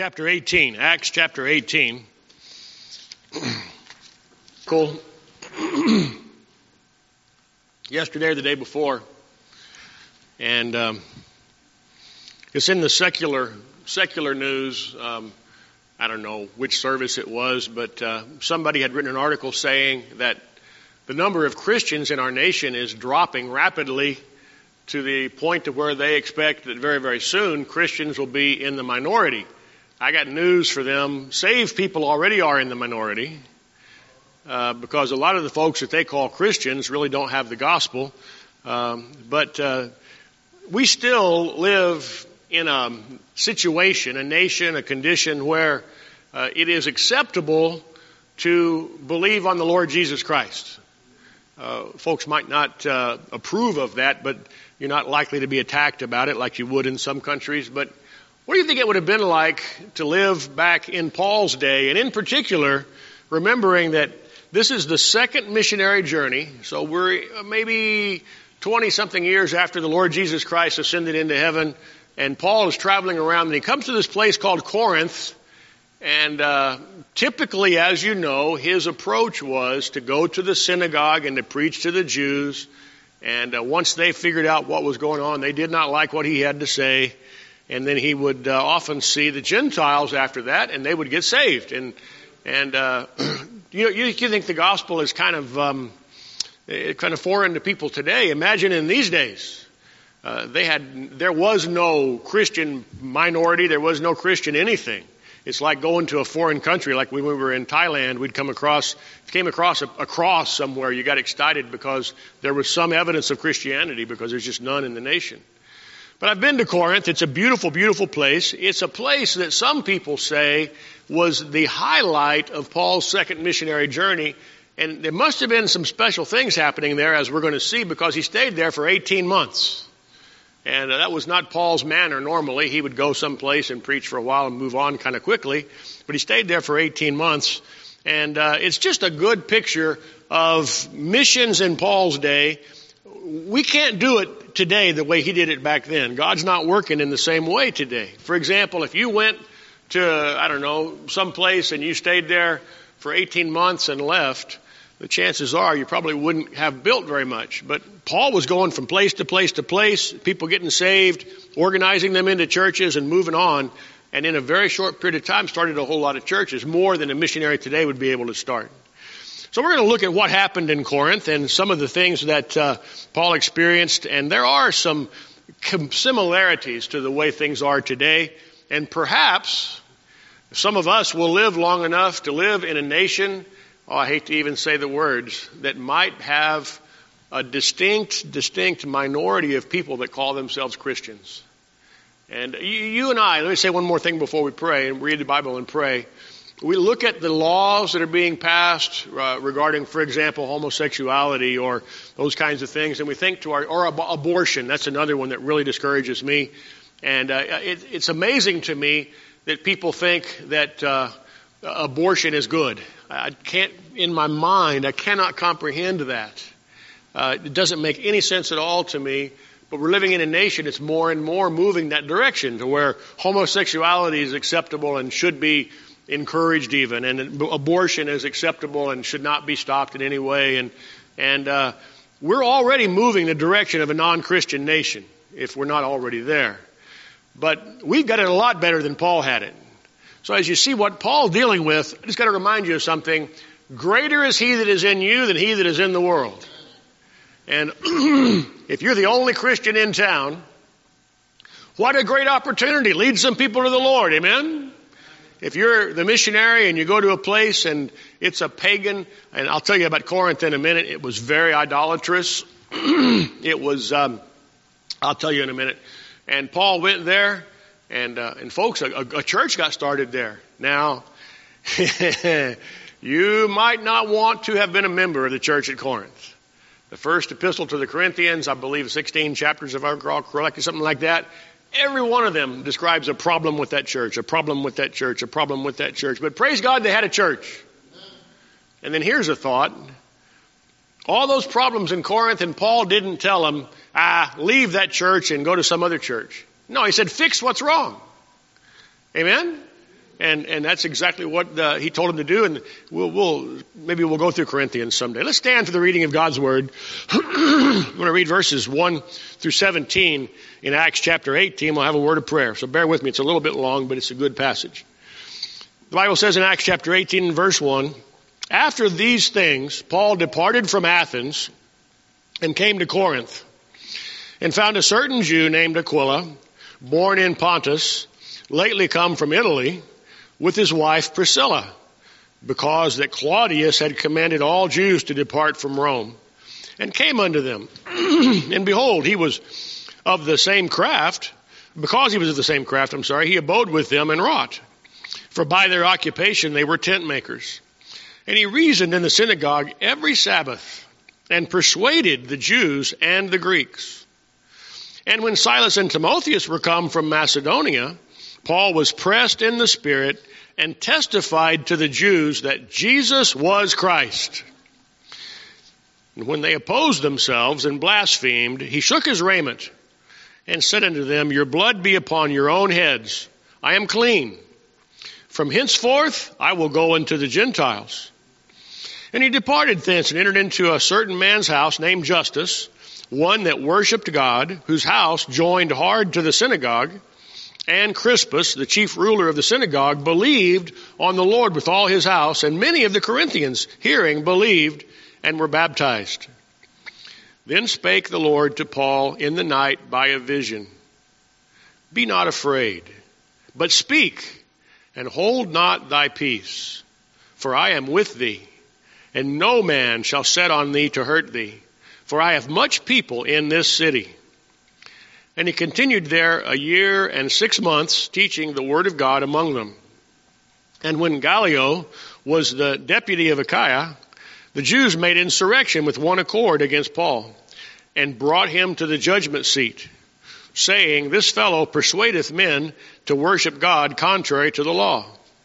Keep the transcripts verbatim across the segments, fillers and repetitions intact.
Chapter eighteen, Acts chapter eighteen. Cool. Yesterday or the day before, and um, it's in the secular secular news. Um, I don't know which service it was, but uh, somebody had written an article saying that the number of Christians in our nation is dropping rapidly to the point to where they expect that very, very soon Christians will be in the minority. I got news for them. Saved people already are in the minority uh, because a lot of the folks that they call Christians really don't have the gospel. Um, but uh, we still live in a situation, a nation, a condition where uh, it is acceptable to believe on the Lord Jesus Christ. Uh, folks might not uh, approve of that, but you're not likely to be attacked about it like you would in some countries. But what do you think it would have been like to live back in Paul's day? And in particular, remembering that this is the second missionary journey. So we're maybe twenty-something years after the Lord Jesus Christ ascended into heaven. And Paul is traveling around, and he comes to this place called Corinth. And uh, typically, as you know, his approach was to go to the synagogue and to preach to the Jews. And uh, once they figured out what was going on, they did not like what he had to say. And then he would uh, often see the Gentiles after that, and they would get saved. And and uh, you know, you, you think the gospel is kind of um, kind of foreign to people today. Imagine in these days, uh, they had there was no Christian minority, there was no Christian anything. It's like going to a foreign country, like when we were in Thailand. We'd come across, came across a, a cross somewhere. You got excited because there was some evidence of Christianity, because there's just none in the nation. But I've been to Corinth. It's a beautiful, beautiful place. It's a place that some people say was the highlight of Paul's second missionary journey. And there must have been some special things happening there, as we're going to see, because he stayed there for eighteen months. And uh, that was not Paul's manner normally. He would go someplace and preach for a while and move on kind of quickly. But he stayed there for eighteen months. And uh, it's just a good picture of missions in Paul's day. We can't do it today the way he did it back then. God's not working in the same way today. For example, if you went to, I don't know, some place and you stayed there for eighteen months and left, the chances are you probably wouldn't have built very much. But Paul was going from place to place to place, people getting saved, organizing them into churches and moving on. And in a very short period of time started a whole lot of churches, more than a missionary today would be able to start. So we're going to look at what happened in Corinth and some of the things that uh, Paul experienced. And there are some similarities to the way things are today. And perhaps some of us will live long enough to live in a nation, oh, I hate to even say the words, that might have a distinct, distinct minority of people that call themselves Christians. And you, you and I, let me say one more thing before we pray and read the Bible and pray. We look at the laws that are being passed uh, regarding, for example, homosexuality or those kinds of things, and we think to our, or ab- abortion. That's another one that really discourages me. And uh, it, it's amazing to me that people think that uh, abortion is good. I can't, in my mind, I cannot comprehend that. Uh, it doesn't make any sense at all to me. But we're living in a nation that's more and more moving that direction to where homosexuality is acceptable and should be encouraged even, and abortion is acceptable and should not be stopped in any way. And and uh, we're already moving the direction of a non-Christian nation, if we're not already there. But we've got it a lot better than Paul had it. So as you see what Paul's dealing with, I just got to remind you of something. Greater is he that is in you than he that is in the world. And if you're the only Christian in town, what a great opportunity. Lead some people to the Lord. Amen? If you're the missionary and you go to a place and it's a pagan, and I'll tell you about Corinth in a minute, it was very idolatrous. It was, um, I'll tell you in a minute. And Paul went there, and uh, and folks, a, a church got started there. Now, you might not want to have been a member of the church at Corinth. The first epistle to the Corinthians, I believe sixteen chapters, if I recall correctly, something like that. Every one of them describes a problem with that church, a problem with that church, a problem with that church. But praise God, they had a church. And then here's a thought. All those problems in Corinth, and Paul didn't tell them, ah, leave that church and go to some other church. No, he said, fix what's wrong. Amen? And and that's exactly what uh, he told him to do. And we'll, we'll maybe we'll go through Corinthians someday. Let's stand for the reading of God's Word. I'm going to read verses one through seventeen in Acts chapter eighteen. We'll have a word of prayer. So bear with me. It's a little bit long, but it's a good passage. The Bible says in Acts chapter eighteen and verse one, after these things, Paul departed from Athens and came to Corinth, and found a certain Jew named Aquila, born in Pontus, lately come from Italy, with his wife Priscilla, because that Claudius had commanded all Jews to depart from Rome, and came unto them. And behold, he was of the same craft, because he was of the same craft, I'm sorry, he abode with them and wrought. For by their occupation they were tent makers. And he reasoned in the synagogue every Sabbath, and persuaded the Jews and the Greeks. And when Silas and Timotheus were come from Macedonia, Paul was pressed in the Spirit, and testified to the Jews that Jesus was Christ. And when they opposed themselves and blasphemed, he shook his raiment, and said unto them, your blood be upon your own heads. I am clean. From henceforth I will go unto the Gentiles. And he departed thence, and entered into a certain man's house named Justus, one that worshipped God, whose house joined hard to the synagogue. And Crispus, the chief ruler of the synagogue, believed on the Lord with all his house, and many of the Corinthians, hearing, believed, and were baptized. Then spake the Lord to Paul in the night by a vision, be not afraid, but speak, and hold not thy peace, for I am with thee, and no man shall set on thee to hurt thee, for I have much people in this city. And he continued there a year and six months, teaching the word of God among them. And when Gallio was the deputy of Achaia, the Jews made insurrection with one accord against Paul, and brought him to the judgment seat, saying, this fellow persuadeth men to worship God contrary to the law.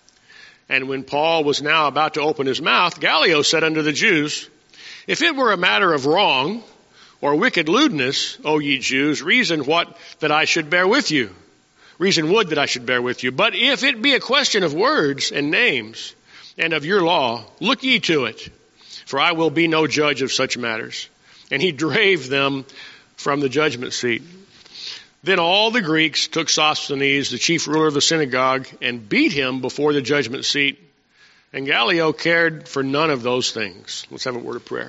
And when Paul was now about to open his mouth, Gallio said unto the Jews, if it were a matter of wrong, or wicked lewdness, O ye Jews, reason what that I should bear with you. Reason would that I should bear with you. But if it be a question of words and names, and of your law, look ye to it, for I will be no judge of such matters. And he drave them from the judgment seat. Then all the Greeks took Sosthenes, the chief ruler of the synagogue, and beat him before the judgment seat. And Gallio cared for none of those things. Let's have a word of prayer.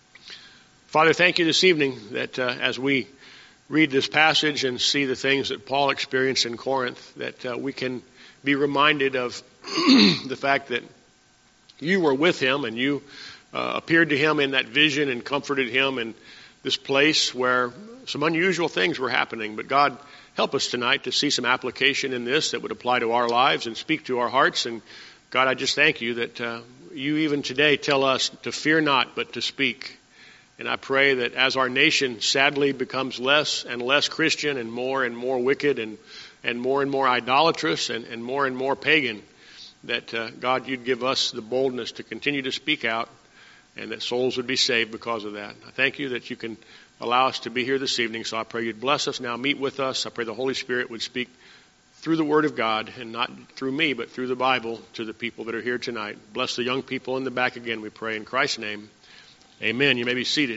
Father, thank you this evening that uh, as we read this passage and see the things that Paul experienced in Corinth, that uh, we can be reminded of the fact that you were with him and you uh, appeared to him in that vision and comforted him in this place where some unusual things were happening. But God, help us tonight to see some application in this that would apply to our lives and speak to our hearts. And God, I just thank you that uh, you even today tell us to fear not, but to speak. And I pray that as our nation sadly becomes less and less Christian and more and more wicked and, and more and more idolatrous and, and more and more pagan, that, uh, God, you'd give us the boldness to continue to speak out and that souls would be saved because of that. I thank you that you can allow us to be here this evening. So I pray you'd bless us now, meet with us. I pray the Holy Spirit would speak through the Word of God and not through me, but through the Bible to the people that are here tonight. Bless the young people in the back again, we pray in Christ's name. Amen. You may be seated.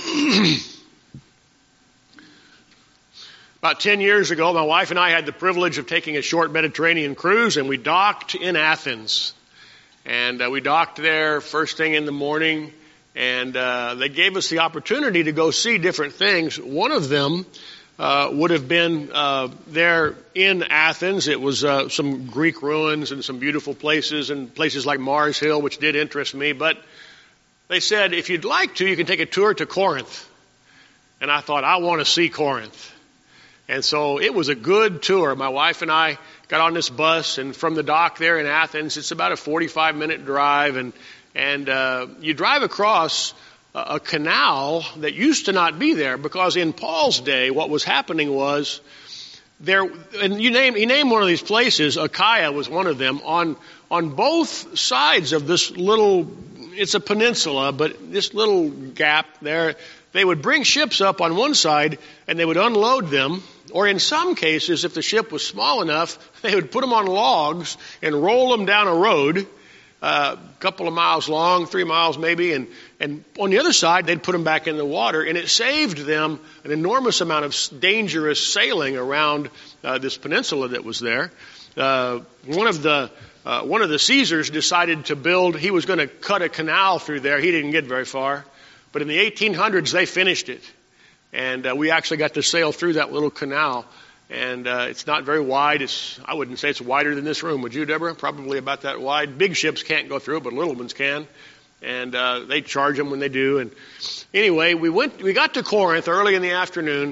About ten years ago, my wife and I had the privilege of taking a short Mediterranean cruise, and we docked in Athens. And uh, we docked there first thing in the morning, and uh, they gave us the opportunity to go see different things. One of them uh, would have been uh, there in Athens. It was uh, some Greek ruins and some beautiful places, and places like Mars Hill, which did interest me. But they said, if you'd like to, you can take a tour to Corinth. And I thought, I want to see Corinth. And so it was a good tour. My wife and I got on this bus, and from the dock there in Athens, it's about a forty-five minute drive. And, and uh, you drive across a, a canal that used to not be there, because in Paul's day, what was happening was there, and you name, he named one of these places, Achaia was one of them, on, on both sides of this little, it's a peninsula, but this little gap there, they would bring ships up on one side and they would unload them Or in some cases, if the ship was small enough, they would put them on logs and roll them down a road, uh, a couple of miles long, three miles maybe, and, and on the other side, they'd put them back in the water, and it saved them an enormous amount of dangerous sailing around uh, this peninsula that was there. Uh, one of the uh, one of the Caesars decided to build, he was going to cut a canal through there. He didn't get very far. But in the eighteen hundreds, they finished it. And uh, we actually got to sail through that little canal. And uh, it's not very wide. It's I wouldn't say it's wider than this room. Would you, Deborah? Probably about that wide. Big ships can't go through it, but little ones can. And uh, they charge them when they do. And anyway, we went. We got to Corinth early in the afternoon.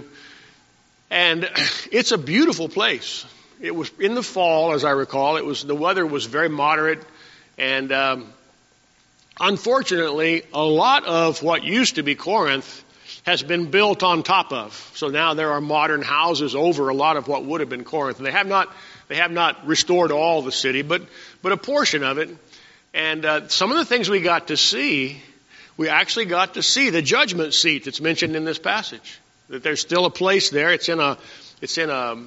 And it's a beautiful place. It was in the fall, as I recall. It was the weather was very moderate. And um, unfortunately, a lot of what used to be Corinth has been built on top of. So now there are modern houses over a lot of what would have been Corinth. They have not, they have not restored all the city, but, but a portion of it. And uh, some of the things we got to see, we actually got to see the judgment seat that's mentioned in this passage. That there's still a place there. It's in a, it's in a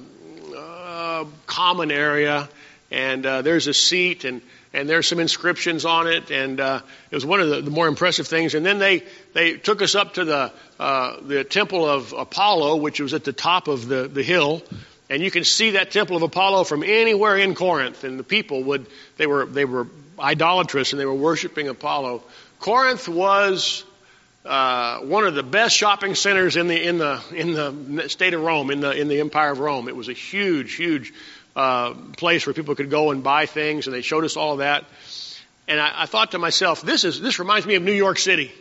uh, common area, and uh, there's a seat, and and there's some inscriptions on it, and uh, it was one of the, the more impressive things. And then they, they took us up to the uh, the temple of Apollo, which was at the top of the, the hill, and you can see that temple of Apollo from anywhere in Corinth. And the people would they were they were idolatrous, and they were worshiping Apollo. Corinth was uh, one of the best shopping centers in the in the in the state of Rome, in the in the Empire of Rome. It was a huge, huge. Uh, place where people could go and buy things, and they showed us all of that. And I, I thought to myself, this is this reminds me of New York City.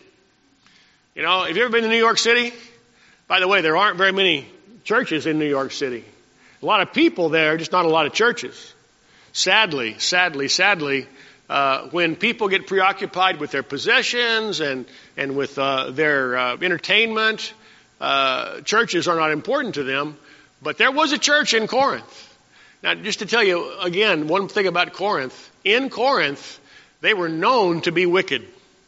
You know, have you ever been to New York City? By the way, there aren't very many churches in New York City. A lot of people there, just not a lot of churches. Sadly, sadly, sadly, uh, when people get preoccupied with their possessions and and with uh, their uh, entertainment, uh, churches are not important to them. But there was a church in Corinth. Now, just to tell you, again, one thing about Corinth. In Corinth, they were known to be wicked.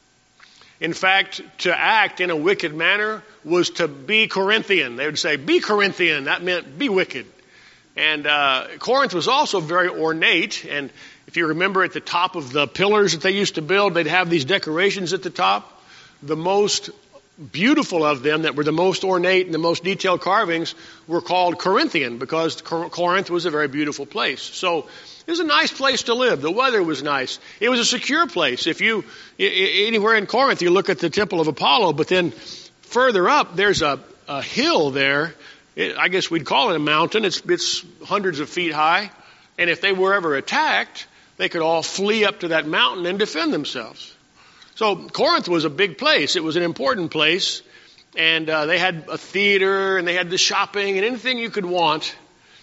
In fact, to act in a wicked manner was to be Corinthian. They would say, be Corinthian. That meant be wicked. And uh, Corinth was also very ornate. And if you remember at the top of the pillars that they used to build, they'd have these decorations at the top. The most beautiful of them that were the most ornate and the most detailed carvings were called Corinthian, because Corinth was a very beautiful place. So it was a nice place to live. The weather was nice. It was a secure place. If you, anywhere in Corinth, you look at the Temple of Apollo, but then further up, there's a, a hill there. It, I guess we'd call it a mountain. It's, it's hundreds of feet high. And if they were ever attacked, they could all flee up to that mountain and defend themselves. So Corinth was a big place. It was an important place. And uh, they had a theater, and they had the shopping and anything you could want.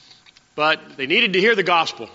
But they needed to hear the gospel.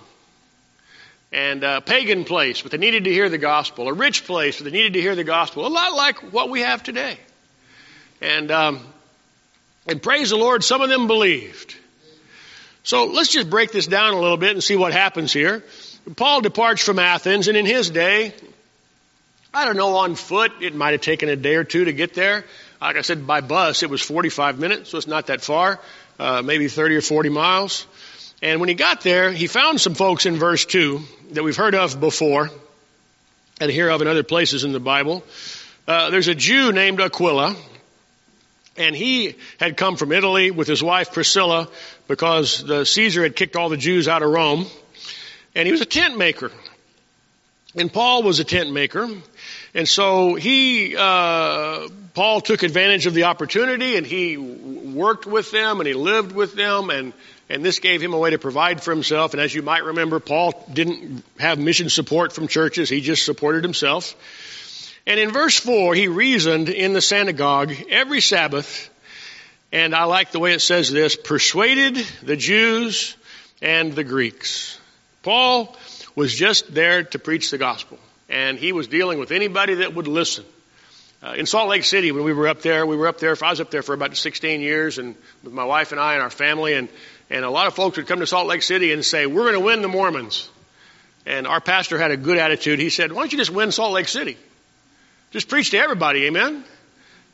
And a pagan place, but they needed to hear the gospel. A rich place, but they needed to hear the gospel. A lot like what we have today. And, um, and praise the Lord, some of them believed. So let's just break this down a little bit and see what happens here. Paul departs from Athens, and in his day, I don't know, on foot, it might have taken a day or two to get there. Like I said, by bus, it was forty-five minutes, so it's not that far, uh, maybe thirty or forty miles. And when he got there, he found some folks in verse two that we've heard of before and hear of in other places in the Bible. Uh, there's a Jew named Aquila, and he had come from Italy with his wife Priscilla because the Caesar had kicked all the Jews out of Rome. And he was a tent maker. And Paul was a tent maker. And so he, uh, Paul took advantage of the opportunity, and he worked with them, and he lived with them, and, and this gave him a way to provide for himself. And as you might remember, Paul didn't have mission support from churches. He just supported himself. And in verse four, he reasoned in the synagogue every Sabbath. And I like the way it says this, persuaded the Jews and the Greeks. Paul was just there to preach the gospel, and he was dealing with anybody that would listen. Uh, in Salt Lake City, when we were up there, we were up there, I was up there for about sixteen years, and with my wife and I and our family, and, and a lot of folks would come to Salt Lake City and say, we're going to win the Mormons. And our pastor had a good attitude. He said, why don't you just win Salt Lake City? Just preach to everybody, amen?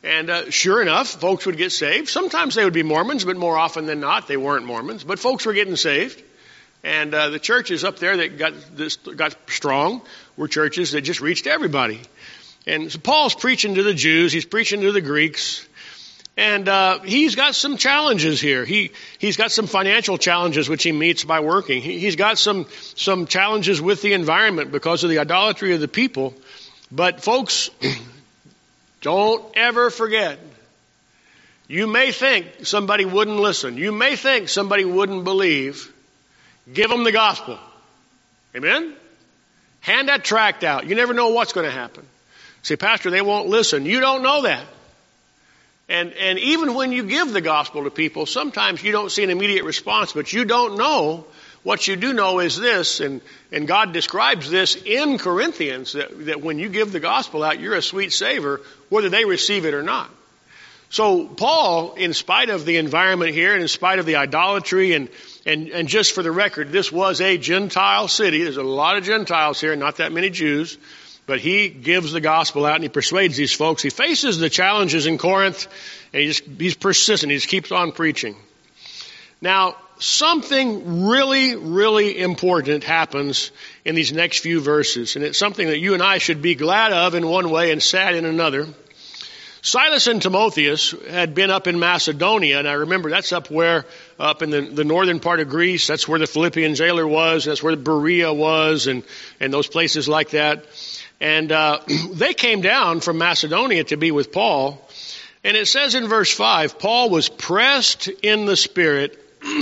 And uh, sure enough, folks would get saved. Sometimes they would be Mormons, but more often than not, they weren't Mormons. But folks were getting saved. And uh, the churches up there that got this, got strong were churches that just reached everybody. And so Paul's preaching to the Jews. He's preaching to the Greeks. And uh, he's got some challenges here. He, he's got some financial challenges which he meets by working. He, he's got some, some challenges with the environment because of the idolatry of the people. But folks, don't ever forget, you may think somebody wouldn't listen. You may think somebody wouldn't believe. Give them the gospel. Amen? Hand that tract out. You never know what's going to happen. Say, Pastor, they won't listen. You don't know that. And, and even when you give the gospel to people, sometimes you don't see an immediate response, but you don't know. What you do know is this, and, and God describes this in Corinthians, that, that when you give the gospel out, you're a sweet savor, whether they receive it or not. So Paul, in spite of the environment here, and in spite of the idolatry, and, and, and just for the record, this was a Gentile city. There's a lot of Gentiles here, not that many Jews. But he gives the gospel out and he persuades these folks. He faces the challenges in Corinth, and he just, he's persistent. He just keeps on preaching. Now, something really, really important happens in these next few verses, and it's something that you and I should be glad of in one way and sad in another. Silas and Timotheus had been up in Macedonia, and I remember that's up where, up in the, the northern part of Greece, that's where the Philippian jailer was, that's where Berea was, and, and those places like that. And uh, they came down from Macedonia to be with Paul. And it says in verse five, Paul was pressed in the Spirit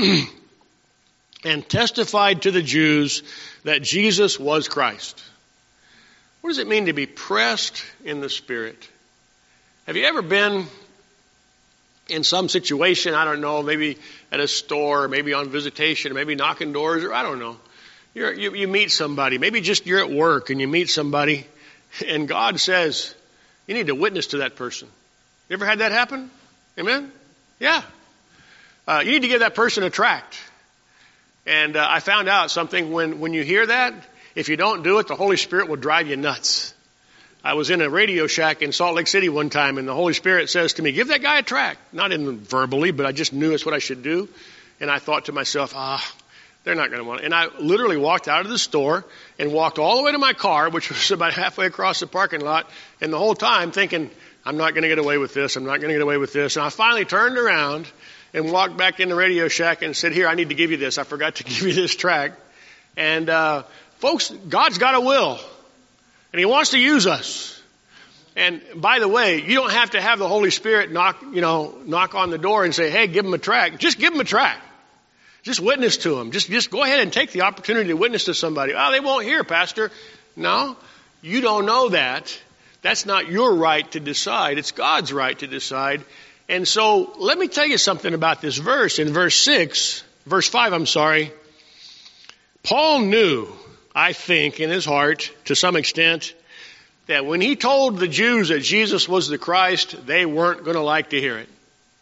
and testified to the Jews that Jesus was Christ. What does it mean to be pressed in the Spirit? Have you ever been in some situation, I don't know, maybe at a store, maybe on visitation, maybe knocking doors, or I don't know. You're, you, you meet somebody, maybe just you're at work and you meet somebody, and God says, you need to witness to that person. You ever had that happen? Amen? Yeah. Uh, you need to give that person a tract. And uh, I found out something, when, when you hear that, if you don't do it, the Holy Spirit will drive you nuts. I was in a Radio Shack in Salt Lake City one time, and the Holy Spirit says to me, give that guy a tract. Not in verbally, but I just knew it's what I should do. And I thought to myself, ah, they're not going to want it. And I literally walked out of the store and walked all the way to my car, which was about halfway across the parking lot, and the whole time thinking, I'm not going to get away with this, I'm not going to get away with this. And I finally turned around and walked back in the Radio Shack and said, here, I need to give you this. I forgot to give you this tract. And uh, folks, God's got a will, and He wants to use us. And by the way, you don't have to have the Holy Spirit knock, you know, knock on the door and say, hey, give them a tract. Just give them a tract. Just witness to them. Just, just go ahead and take the opportunity to witness to somebody. Oh, they won't hear, Pastor. No, you don't know that. That's not your right to decide. It's God's right to decide. And so let me tell you something about this verse. In verse six, verse five, I'm sorry. Paul knew, I think, in his heart, to some extent, that when he told the Jews that Jesus was the Christ, they weren't going to like to hear it.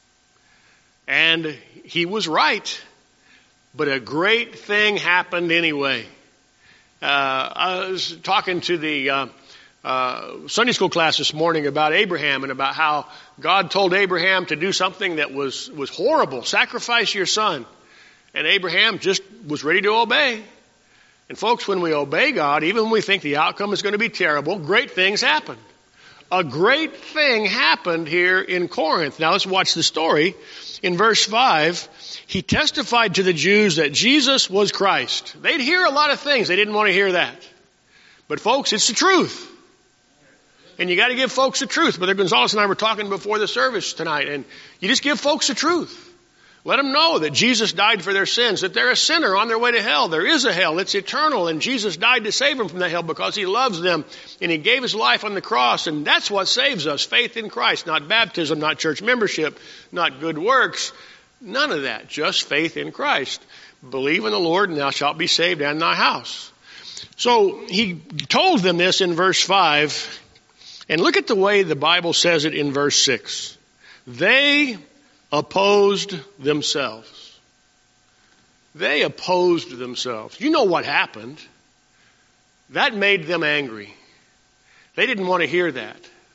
And he was right. But a great thing happened anyway. Uh, I was talking to the uh, uh, Sunday school class this morning about Abraham and about how God told Abraham to do something that was, was horrible. Sacrifice your son. And Abraham just was ready to obey. And folks, when we obey God, even when we think the outcome is going to be terrible, great things happen. A great thing happened here in Corinth. Now let's watch the story. In verse five, he testified to the Jews that Jesus was Christ. They'd hear a lot of things. They didn't want to hear that. But folks, it's the truth. And you got to give folks the truth. Brother Gonzalez and I were talking before the service tonight, and you just give folks the truth. Let them know that Jesus died for their sins, that they're a sinner on their way to hell. There is a hell. It's eternal, and Jesus died to save them from the hell because He loves them, and He gave His life on the cross, and that's what saves us, faith in Christ, not baptism, not church membership, not good works, none of that, just faith in Christ. Believe in the Lord, and thou shalt be saved, and thy house. So he told them this in verse five, and look at the way the Bible says it in verse six. They opposed themselves. They opposed themselves. You know what happened. That made them angry. They didn't want to hear that.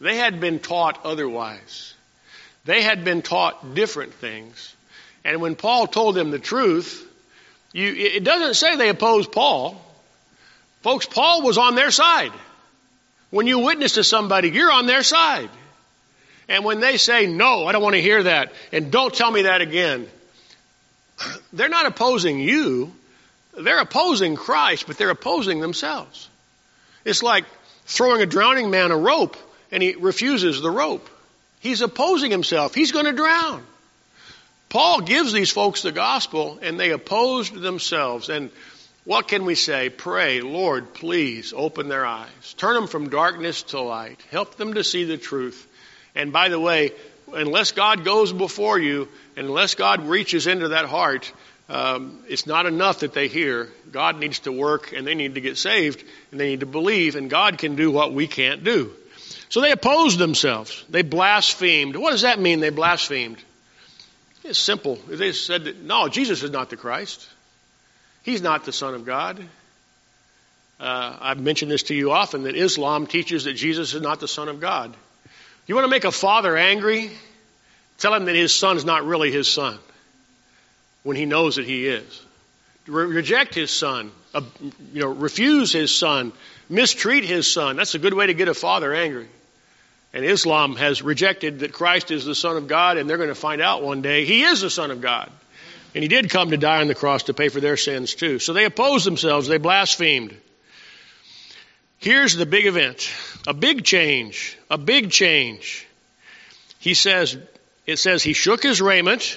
They had been taught otherwise. They had been taught different things. And when Paul told them the truth, you, it doesn't say they opposed Paul. Folks, Paul was on their side. When you witness to somebody, you're on their side. And when they say, no, I don't want to hear that, and don't tell me that again, they're not opposing you. They're opposing Christ, but they're opposing themselves. It's like throwing a drowning man a rope, and he refuses the rope. He's opposing himself. He's going to drown. Paul gives these folks the gospel, and they opposed themselves. And what can we say? Pray, Lord, please open their eyes. Turn them from darkness to light. Help them to see the truth. And by the way, unless God goes before you, and unless God reaches into that heart, um, it's not enough that they hear. God needs to work, and they need to get saved, and they need to believe, and God can do what we can't do. So they opposed themselves. They blasphemed. What does that mean, they blasphemed? It's simple. They said that, no, Jesus is not the Christ. He's not the Son of God. Uh, I've mentioned this to you often, that Islam teaches that Jesus is not the Son of God. You want to make a father angry? Tell him that his son is not really his son when he knows that he is. Re- reject his son. Uh, you know, refuse his son. Mistreat his son. That's a good way to get a father angry. And Islam has rejected that Christ is the Son of God, and they're going to find out one day he is the Son of God. And he did come to die on the cross to pay for their sins too. So they opposed themselves. They blasphemed. Here's the big event. A big change. A big change. He says, it says he shook his raiment.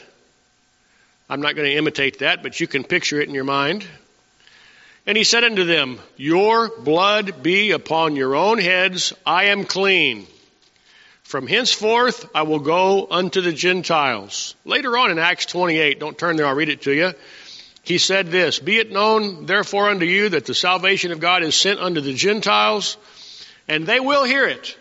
I'm not going to imitate that, but you can picture it in your mind. And he said unto them, your blood be upon your own heads. I am clean. From henceforth I will go unto the Gentiles. Later on in Acts twenty-eight, don't turn there, I'll read it to you. He said this, be it known therefore unto you that the salvation of God is sent unto the Gentiles, and they will hear it.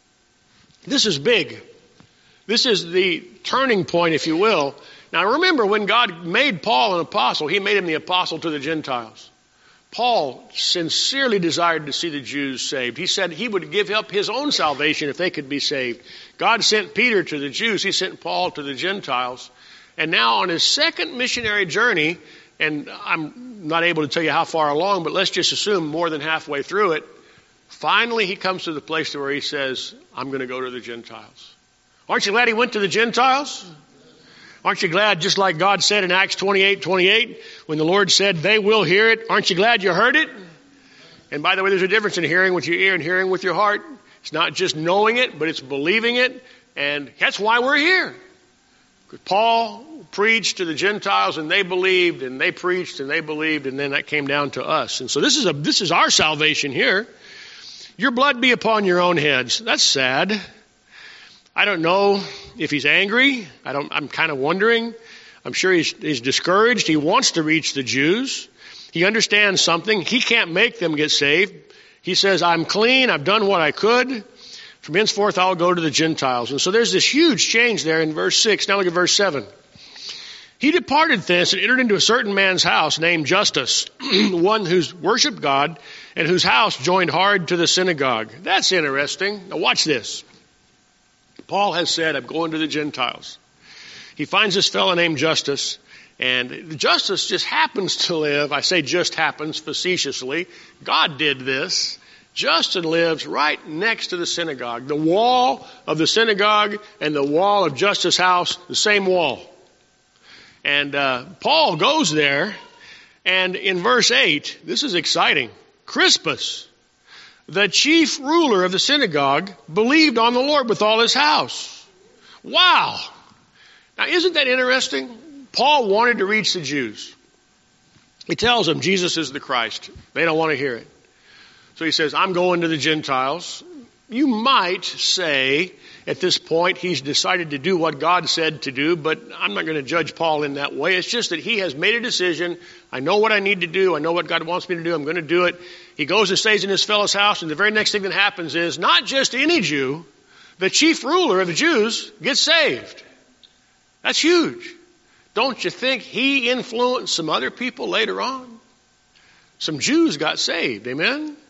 This is big. This is the turning point, if you will. Now remember, when God made Paul an apostle, he made him the apostle to the Gentiles. Paul sincerely desired to see the Jews saved. He said he would give up his own salvation if they could be saved. God sent Peter to the Jews. He sent Paul to the Gentiles. And now on his second missionary journey, and I'm not able to tell you how far along, but let's just assume more than halfway through it, finally he comes to the place where he says, I'm going to go to the Gentiles. Aren't you glad he went to the Gentiles? Aren't you glad, just like God said in Acts twenty-eight twenty-eight, when the Lord said, they will hear it, aren't you glad you heard it? And by the way, there's a difference in hearing with your ear and hearing with your heart. It's not just knowing it, but it's believing it. And that's why we're here. Because Paul preached to the Gentiles, and they believed, and they preached, and they believed, and then that came down to us. And so this is a this is our salvation here. Your blood be upon your own heads. That's sad. I don't know if he's angry. I don't, I'm kind of wondering. I'm sure he's, he's discouraged. He wants to reach the Jews. He understands something. He can't make them get saved. He says, I'm clean. I've done what I could. From henceforth, I'll go to the Gentiles. And so there's this huge change there in verse six. Now look at verse seven. He departed thence and entered into a certain man's house named Justus, one who's worshiped God and whose house joined hard to the synagogue. That's interesting. Now watch this. Paul has said, I'm going to the Gentiles. He finds this fellow named Justus, and Justus just happens to live, I say just happens facetiously, God did this. Justus lives right next to the synagogue. The wall of the synagogue and the wall of Justus' house, the same wall. And uh, Paul goes there, and in verse eight, this is exciting. Crispus, the chief ruler of the synagogue, believed on the Lord with all his house. Wow. Now, isn't that interesting? Paul wanted to reach the Jews. He tells them Jesus is the Christ. They don't want to hear it. So he says, I'm going to the Gentiles. You might say at this point he's decided to do what God said to do, but I'm not going to judge Paul in that way. It's just that he has made a decision. I know what I need to do. I know what God wants me to do. I'm going to do it. He goes and stays in his fellow's house, and the very next thing that happens is not just any Jew, the chief ruler of the Jews gets saved. That's huge. Don't you think he influenced some other people later on? Some Jews got saved. Amen?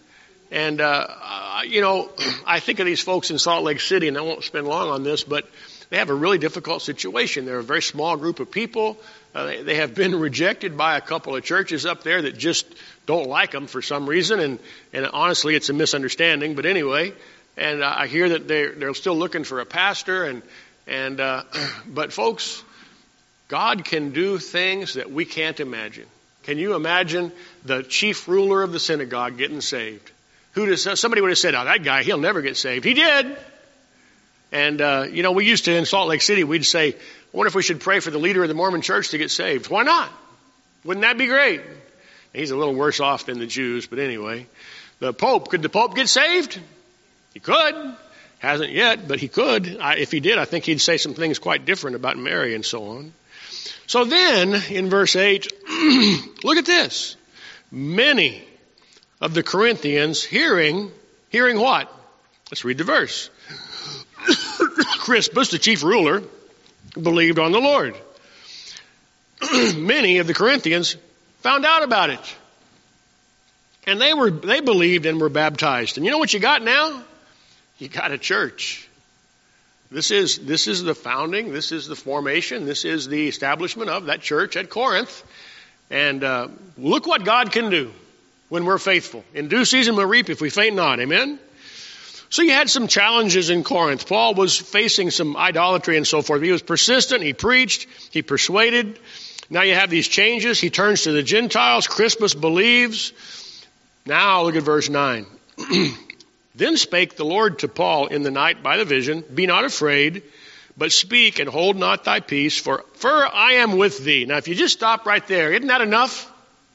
And, uh, uh, you know, I think of these folks in Salt Lake City, and I won't spend long on this, but they have a really difficult situation. They're a very small group of people. Uh, they, they have been rejected by a couple of churches up there that just don't like them for some reason. And, and honestly, it's a misunderstanding. But anyway, and uh, I hear that they're, they're still looking for a pastor. And, and uh, but folks, God can do things that we can't imagine. Can you imagine the chief ruler of the synagogue getting saved? Who does, somebody would have said, oh, that guy, he'll never get saved. He did. And, uh, you know, we used to, in Salt Lake City, we'd say, I wonder if we should pray for the leader of the Mormon church to get saved. Why not? Wouldn't that be great? He's a little worse off than the Jews, but anyway. The Pope, could the Pope get saved? He could. Hasn't yet, but he could. I, if he did, I think he'd say some things quite different about Mary and so on. So then, in verse eight, look at this. Many of the Corinthians hearing, hearing what? Let's read the verse. Crispus, the chief ruler, believed on the Lord. Many of the Corinthians found out about it. And they were, they believed and were baptized. And you know what you got now? You got a church. This is, this is the founding, this is the formation, this is the establishment of that church at Corinth. And uh, look what God can do when we're faithful. In due season we'll reap if we faint not. Amen? So you had some challenges in Corinth. Paul was facing some idolatry and so forth. He was persistent. He preached. He persuaded. Now you have these changes. He turns to the Gentiles. Crispus believes. Now look at verse nine. Then spake the Lord to Paul in the night by the vision, be not afraid, but speak and hold not thy peace, for, for I am with thee. Now if you just stop right there, isn't that enough?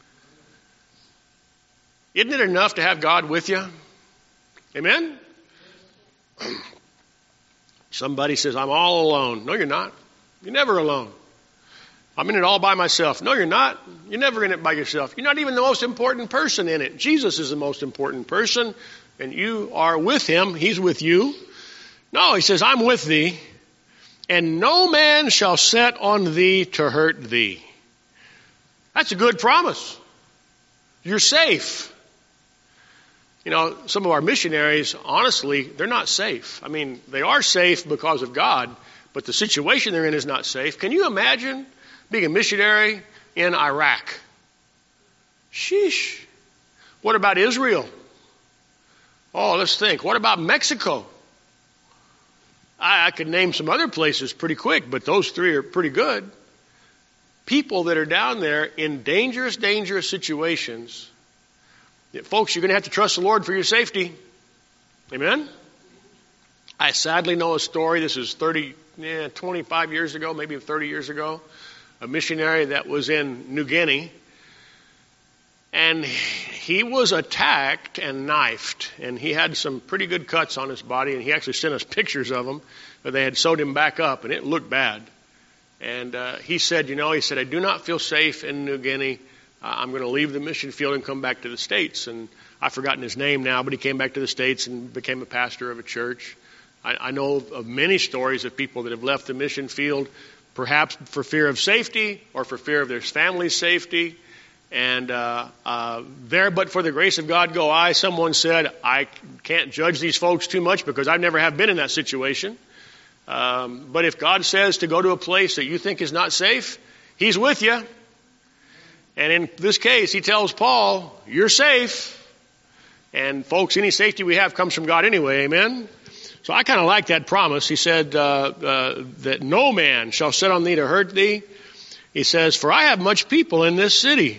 Isn't it enough to have God with you? Amen? Somebody says, I'm all alone. No, you're not. You're never alone. I'm in it all by myself. No, you're not. You're never in it by yourself. You're not even the most important person in it. Jesus is the most important person, and you are with him. He's with you. No, he says, I'm with thee, and no man shall set on thee to hurt thee. That's a good promise. You're safe. You know, some of our missionaries, honestly, they're not safe. I mean, they are safe because of God, but the situation they're in is not safe. Can you imagine being a missionary in Iraq? Sheesh. What about Israel? Oh, let's think. What about Mexico? I, I could name some other places pretty quick, but those three are pretty good. People that are down there in dangerous, dangerous situations. Folks, you're going to have to trust the Lord for your safety. Amen? I sadly know a story. This is thirty, yeah, twenty-five years ago, maybe thirty years ago. A missionary that was in New Guinea. And he was attacked and knifed. And he had some pretty good cuts on his body. And he actually sent us pictures of them. But they had sewed him back up. And it looked bad. And uh, he said, you know, he said, I do not feel safe in New Guinea. I'm going to leave the mission field and come back to the States. And I've forgotten his name now, but he came back to the States and became a pastor of a church. I, I know of many stories of people that have left the mission field, perhaps for fear of safety or for fear of their family's safety. And uh, uh, there, but for the grace of God go I. Someone said, I can't judge these folks too much because I never have been in that situation. Um, but if God says to go to a place that you think is not safe, he's with you. And in this case, he tells Paul, you're safe. And folks, any safety we have comes from God anyway, amen? So I kind of like that promise. He said uh, uh, that no man shall set on thee to hurt thee. He says, for I have much people in this city.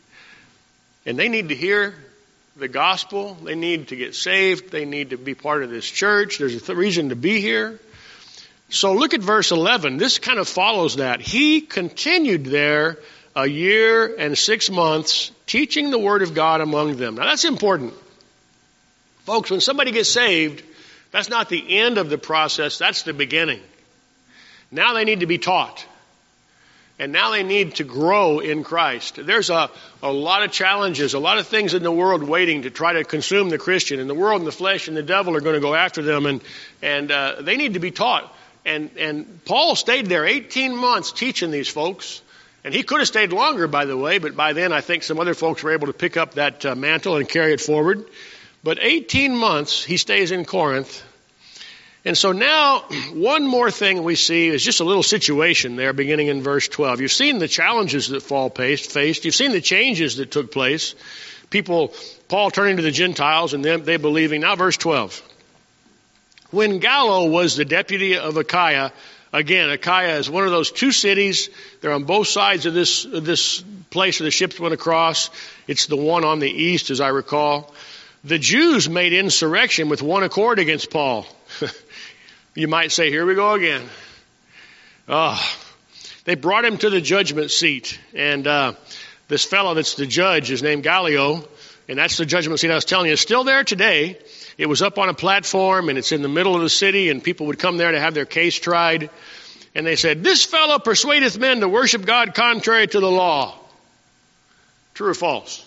And they need to hear the gospel. They need to get saved. They need to be part of this church. There's a th- reason to be here. So look at verse eleven. This kind of follows that. He continued there a year and six months, teaching the word of God among them. Now that's important. Folks, when somebody gets saved, that's not the end of the process, that's the beginning. Now they need to be taught. And now they need to grow in Christ. There's a, a lot of challenges, a lot of things in the world waiting to try to consume the Christian. And the world and the flesh and the devil are going to go after them. And, and uh, they need to be taught. And, and Paul stayed there eighteen months teaching these folks. And he could have stayed longer, by the way, but by then I think some other folks were able to pick up that uh, mantle and carry it forward. But eighteen months he stays in Corinth. And so now one more thing we see is just a little situation there beginning in verse twelve. You've seen the challenges that Paul faced. You've seen the changes that took place. People, Paul turning to the Gentiles and them, they believing. Now verse twelve. When Gallio was the deputy of Achaia, again, Achaia is one of those two cities. They're on both sides of this, of this place where the ships went across. It's the one on the east, as I recall. The Jews made insurrection with one accord against Paul. You might say, here we go again. Oh, they brought him to the judgment seat. And uh, this fellow that's the judge is named Gallio. And that's the judgment seat I was telling you. It's still there today. It was up on a platform, and it's in the middle of the city, and people would come there to have their case tried. And they said, this fellow persuadeth men to worship God contrary to the law. True or false?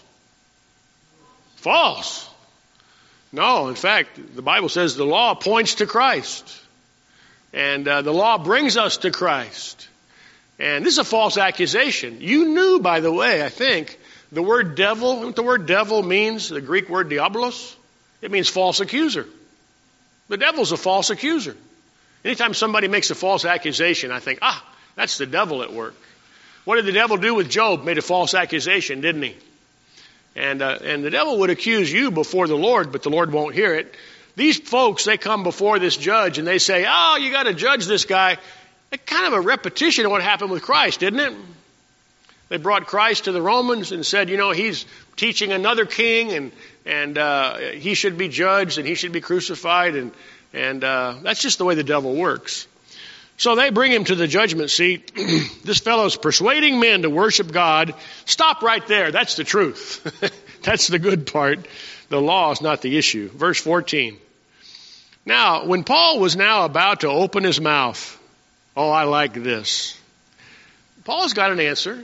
False. No, in fact, the Bible says the law points to Christ. And uh, the law brings us to Christ. And this is a false accusation. You knew, by the way, I think, the word devil, you know what the word devil means, the Greek word diabolos? It means false accuser. The devil's a false accuser. Anytime somebody makes a false accusation, I think, ah, that's the devil at work. What did the devil do with Job? Made a false accusation, didn't he? And uh, and the devil would accuse you before the Lord, but the Lord won't hear it. These folks, they come before this judge and they say, oh, you got to judge this guy. It's kind of a repetition of what happened with Christ, isn't it? They brought Christ to the Romans and said, you know, he's teaching another king, and and uh, he should be judged and he should be crucified. And, and uh, that's just the way the devil works. So they bring him to the judgment seat. This fellow's persuading men to worship God. Stop right there. That's the truth. That's the good part. The law is not the issue. Verse fourteen. Now, when Paul was now about to open his mouth, oh, I like this. Paul's got an answer.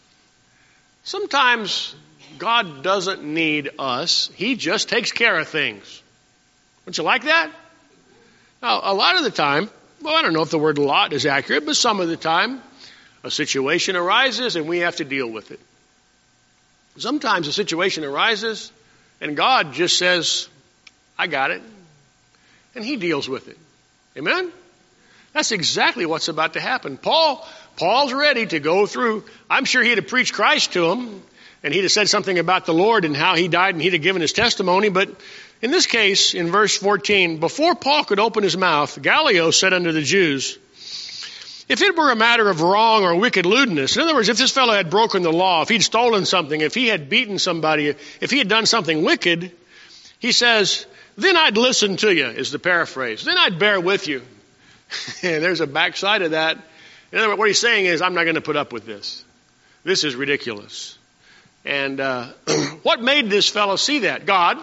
Sometimes God doesn't need us. He just takes care of things. Don't you like that? Now, a lot of the time, well, I don't know if the word lot is accurate, but some of the time, a situation arises and we have to deal with it. Sometimes a situation arises and God just says, I got it. And he deals with it. Amen? That's exactly what's about to happen. Paul, Paul's ready to go through. I'm sure he'd have preached Christ to him, and he'd have said something about the Lord and how he died, and he'd have given his testimony. But in this case, in verse fourteen, before Paul could open his mouth, Gallio said unto the Jews, if it were a matter of wrong or wicked lewdness, in other words, if this fellow had broken the law, if he'd stolen something, if he had beaten somebody, if he had done something wicked, he says, then I'd listen to you, is the paraphrase. Then I'd bear with you. There's a backside of that. In other words, what he's saying is, I'm not going to put up with this. This is ridiculous. And uh, what made this fellow see that? God.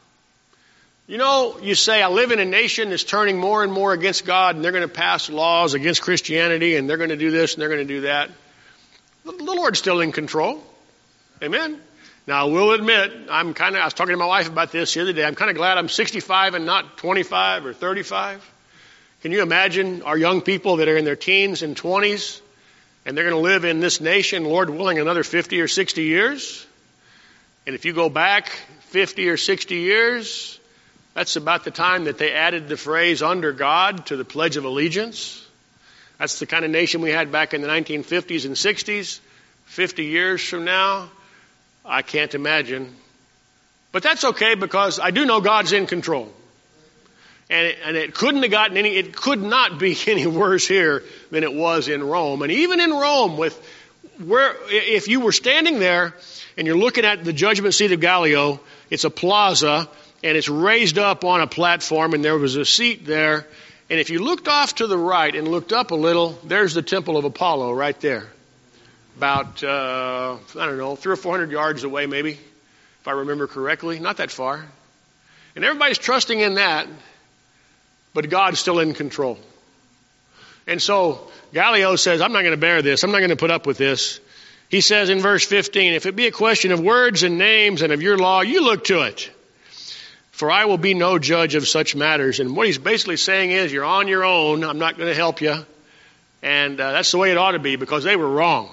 You know, you say, I live in a nation that's turning more and more against God, and they're going to pass laws against Christianity, and they're going to do this, and they're going to do that. The, the Lord's still in control. Amen? Now, I will admit, I'm kind of, I was talking to my wife about this the other day. I'm kind of glad I'm sixty-five and not twenty-five or thirty-five. Can you imagine our young people that are in their teens and twenties, and they're going to live in this nation, Lord willing, another fifty or sixty years? And if you go back fifty or sixty years, that's about the time that they added the phrase under God to the Pledge of Allegiance. That's the kind of nation we had back in the nineteen fifties and sixties. fifty years from now, I can't imagine. But that's okay, because I do know God's in control. And it, and it couldn't have gotten any, it could not be any worse here than it was in Rome. And even in Rome, with where, if you were standing there and you're looking at the judgment seat of Gallio, it's a plaza and it's raised up on a platform, and there was a seat there. And if you looked off to the right and looked up a little, there's the temple of Apollo right there. About, uh, I don't know, three or four hundred yards away maybe, if I remember correctly. Not that far. And everybody's trusting in that, but God's still in control. And so Gallio says, I'm not going to bear this. I'm not going to put up with this. He says in verse fifteen, if it be a question of words and names and of your law, you look to it. For I will be no judge of such matters. And what he's basically saying is, you're on your own. I'm not going to help you. And uh, that's the way it ought to be, because they were wrong.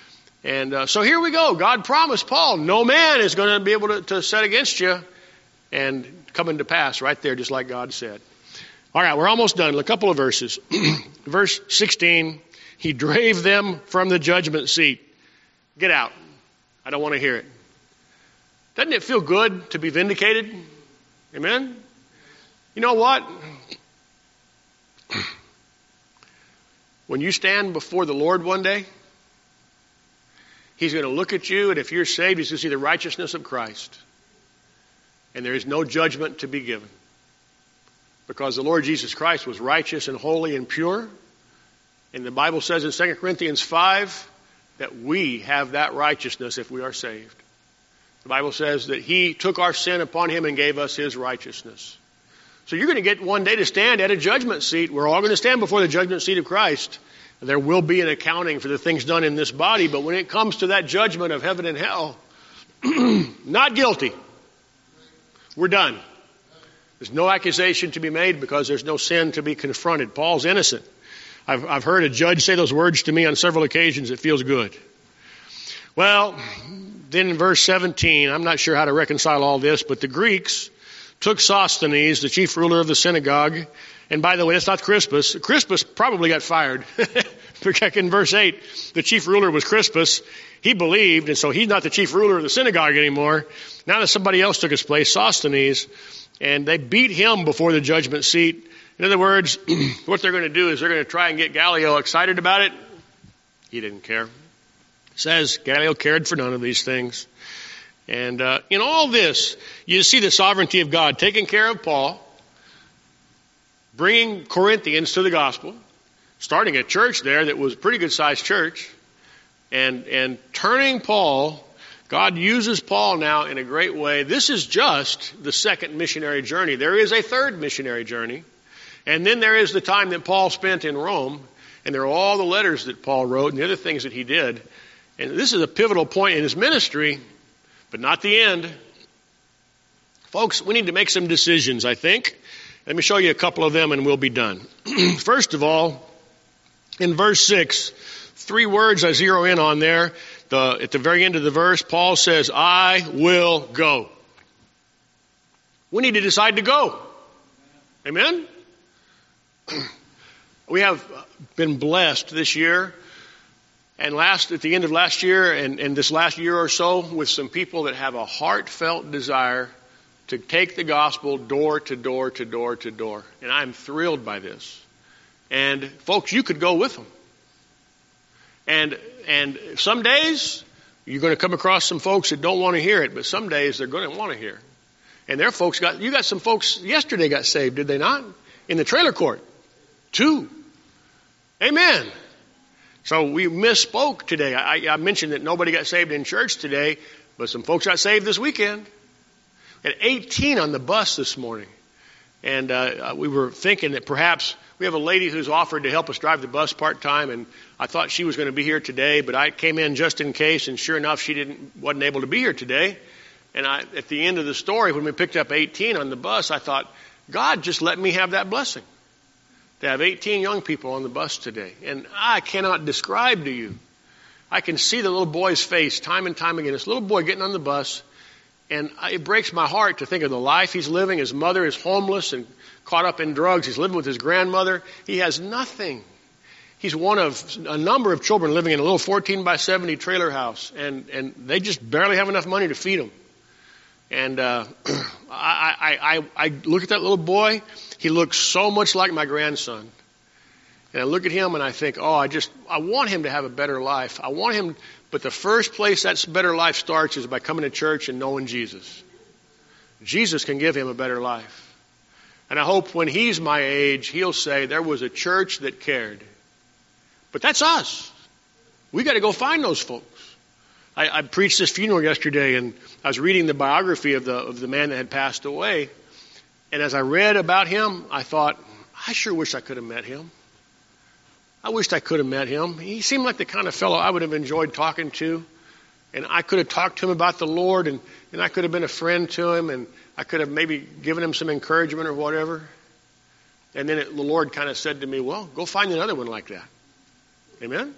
And uh, so here we go. God promised Paul, no man is going to be able to, to set against you. and coming to pass right there, just like God said. All right, we're almost done. A couple of verses. Verse sixteen, he drave them from the judgment seat. Get out. I don't want to hear it. Doesn't it feel good to be vindicated? Amen? You know what? When you stand before the Lord one day, He's going to look at you, and if you're saved, He's going to see the righteousness of Christ. And there is no judgment to be given. Because the Lord Jesus Christ was righteous and holy and pure. And the Bible says in Second Corinthians five that we have that righteousness if we are saved. The Bible says that He took our sin upon Him and gave us His righteousness. So you're going to get one day to stand at a judgment seat. We're all going to stand before the judgment seat of Christ. There will be an accounting for the things done in this body, but when it comes to that judgment of heaven and hell, not guilty. We're done. There's no accusation to be made because there's no sin to be confronted. Paul's innocent. I've, I've heard a judge say those words to me on several occasions. It feels good. Well, then in verse seventeen, I'm not sure how to reconcile all this, but the Greeks took Sosthenes, the chief ruler of the synagogue, and by the way, that's not Crispus. Crispus probably got fired. Because in verse eight, the chief ruler was Crispus. He believed, and so he's not the chief ruler of the synagogue anymore. Now that somebody else took his place, Sosthenes, and they beat him before the judgment seat. In other words, what they're going to do is they're going to try and get Gallio excited about it. He didn't care. It says Gallio cared for none of these things. And uh, in all this, you see the sovereignty of God taking care of Paul, bringing Corinthians to the gospel, starting a church there that was a pretty good-sized church, and and turning Paul. God uses Paul now in a great way. This is just the second missionary journey. There is a third missionary journey. And then there is the time that Paul spent in Rome. And there are all the letters that Paul wrote and the other things that he did. And this is a pivotal point in his ministry, but not the end. Folks, we need to make some decisions, I think. Let me show you a couple of them and we'll be done. First of all, in verse six, three words I zero in on there. The, at the very end of the verse, Paul says, I will go. We need to decide to go. Amen? We have been blessed this year and last at the end of last year and, and this last year or so with some people that have a heartfelt desire to take the gospel door to door to door to door. And I'm thrilled by this. And folks, you could go with them. And and some days you're going to come across some folks that don't want to hear it, but some days they're going to want to hear. And their folks got you got some folks yesterday got saved, did they not? In the trailer court. Two. Amen. So we misspoke today. I, I mentioned that nobody got saved in church today, but some folks got saved this weekend. At eighteen on the bus this morning. And uh, we were thinking that perhaps we have a lady who's offered to help us drive the bus part-time, and I thought she was going to be here today, but I came in just in case, and sure enough, she didn't wasn't able to be here today. And I, at the end of the story, when we picked up eighteen on the bus, I thought, God just let me have that blessing to have eighteen young people on the bus today. And I cannot describe to you. I can see the little boy's face time and time again. This little boy getting on the bus, and it breaks my heart to think of the life he's living. His mother is homeless and caught up in drugs. He's living with his grandmother. He has nothing. He's one of a number of children living in a little fourteen by seventy trailer house, and, and they just barely have enough money to feed him. And uh, I, I, I, I look at that little boy. He looks so much like my grandson. And I look at him and I think, oh, I just, I want him to have a better life. I want him, but the first place that better life starts is by coming to church and knowing Jesus. Jesus can give him a better life. And I hope when he's my age, he'll say, there was a church that cared. But that's us. We got to go find those folks. I, I preached this funeral yesterday, and I was reading the biography of the of the man that had passed away. And as I read about him, I thought, I sure wish I could have met him. I wished I could have met him. He seemed like the kind of fellow I would have enjoyed talking to. And I could have talked to him about the Lord, and, and I could have been a friend to him, and I could have maybe given him some encouragement or whatever. And then it, the Lord kind of said to me, well, go find another one like that. Amen?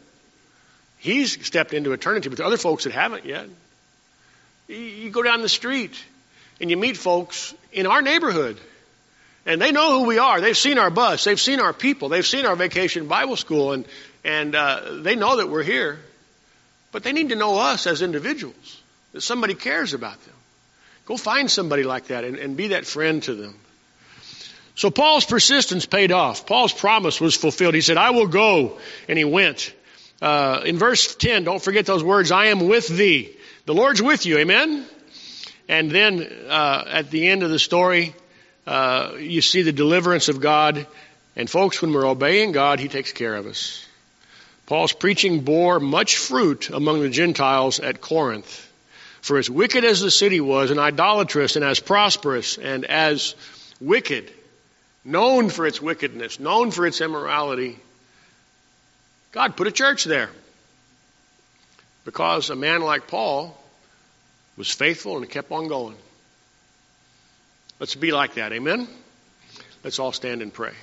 He's stepped into eternity, but there are other folks that haven't yet. You go down the street, and you meet folks in our neighborhood. And they know who we are. They've seen our bus. They've seen our people. They've seen our vacation Bible school. And, and uh, they know that we're here. But they need to know us as individuals, that somebody cares about them. Go find somebody like that and, and be that friend to them. So Paul's persistence paid off. Paul's promise was fulfilled. He said, I will go. And he went. Uh, in verse ten, don't forget those words, I am with thee. The Lord's with you. Amen? And then uh, at the end of the story, Uh, you see the deliverance of God. And folks, when we're obeying God, He takes care of us. Paul's preaching bore much fruit among the Gentiles at Corinth. For as wicked as the city was, and idolatrous, and as prosperous, and as wicked, known for its wickedness, known for its immorality, God put a church there. Because a man like Paul was faithful and kept on going. Let's be like that. Amen? Let's all stand and pray.